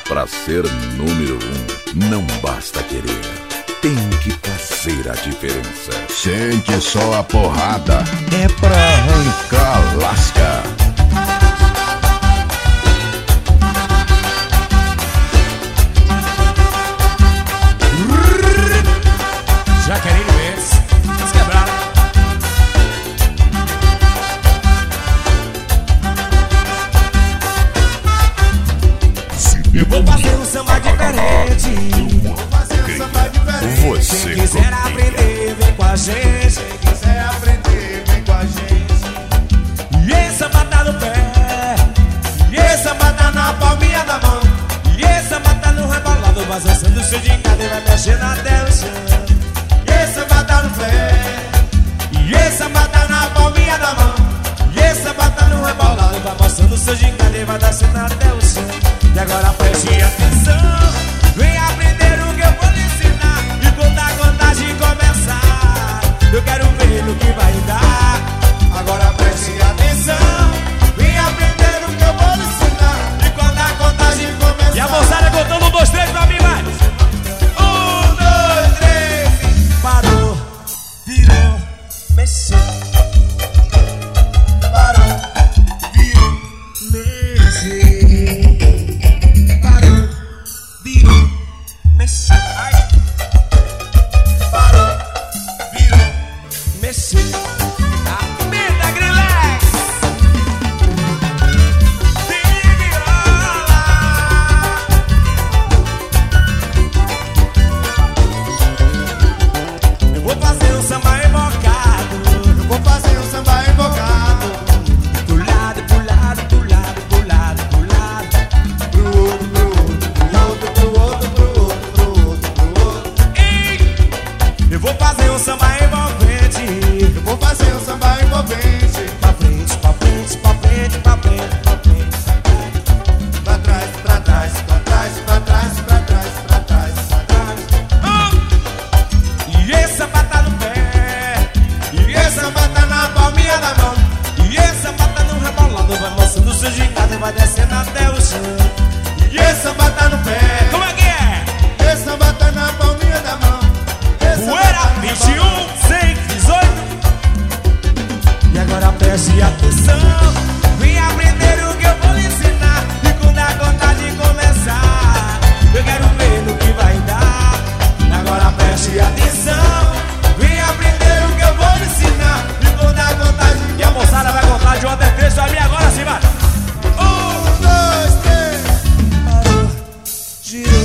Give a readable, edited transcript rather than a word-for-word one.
Pra ser número 1, não basta querer, tem que fazer a diferença. Sente só a porrada, é pra arrancar lasca. Jaqueline Mendes, se quebraram. Eu vou fazer um samba diferente. Você quem quiser aprender, vem com a gente. Quem quiser aprender, vem com a gente. E esse samba tá no pé, e esse samba tá na palminha da mão, e esse samba tá no rebolado, vai dançando o seu de cada e vai mexendo até o chão. E esse samba tá no pé, e esse samba tá na palminha da mão, e esse samba tá no rebolado, vai mostrando o seu de cada e vai dançando até o chão. E agora preste atenção, vem aprender o que eu vou lhe ensinar. E quando a contagem começar, eu quero ver no que vai dar. Agora preste atenção, vem aprender o que eu vou lhe ensinar. E quando a contagem começar, e a moçada contando 1, 2, 3 pra mim, vai. 1, 2, 3. Parou, virou, mexeu. Parou, virou, mexeu. Mexeu, ai. Parou, virou, mexeu. Aperta, Grillex. Desenrola. Eu vou fazer um samba invocado. Eu vou fazer um samba invocado. Do lado, pro lado, pro lado, pro lado, pro lado. Pro outro, pro outro, pro outro, pro outro. Eu vou fazer um samba envolvente. Eu vou fazer um samba envolvente. Pra frente, pra frente, pra frente, pra frente, pra frente. Pra trás, pra trás, pra trás, pra trás, pra trás, pra trás, pra trás. E esse samba tá no pé, e esse samba tá na palminha da mão, e esse samba tá no rebolado, vai mostrando o seu gingado e vai descendo até o chão. E esse samba tá no pé. Como é que é? Esse samba tá na palminha da mão. Poeira 21, 6, 18. E agora preste atenção, vem aprender o que eu vou lhe ensinar. E quando a contagem começar, eu quero ver no que vai dar. Agora preste atenção, vem aprender o que eu vou lhe ensinar. E quando a contagem, e a moçada vai contar de 1 até 3 pra mim agora sim, vai. 1, 2, 3. Parou, girou.